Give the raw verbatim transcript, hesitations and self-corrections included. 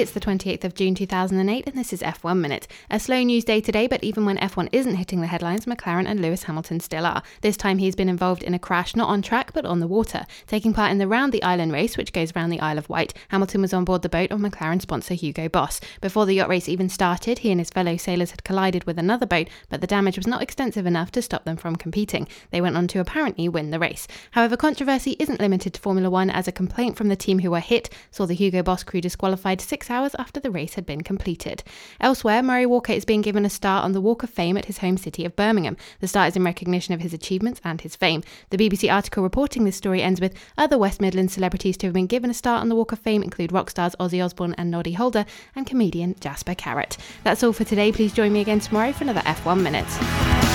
It's the twenty-eighth of June two thousand eight and this is F one Minute. A slow news day today, but even when F one isn't hitting the headlines, McLaren and Lewis Hamilton still are. This time he's been involved in a crash not on track but on the water. Taking part in the Round the Island race, which goes around the Isle of Wight, Hamilton was on board the boat of McLaren sponsor Hugo Boss. Before the yacht race even started, he and his fellow sailors had collided with another boat, but the damage was not extensive enough to stop them from competing. They went on to apparently win the race. However, controversy isn't limited to Formula One, as a complaint from the team who were hit saw the Hugo Boss crew disqualified six hours after the race had been completed. Elsewhere, Murray Walker is being given a star on the Walk of Fame at his home city of Birmingham. The star is in recognition of his achievements and his fame. The B B C article reporting this story ends with other West Midlands celebrities to have been given a star on the Walk of Fame include rock stars Ozzy Osbourne and Noddy Holder and comedian Jasper Carrott. That's all for today. Please join me again tomorrow for another F one Minute.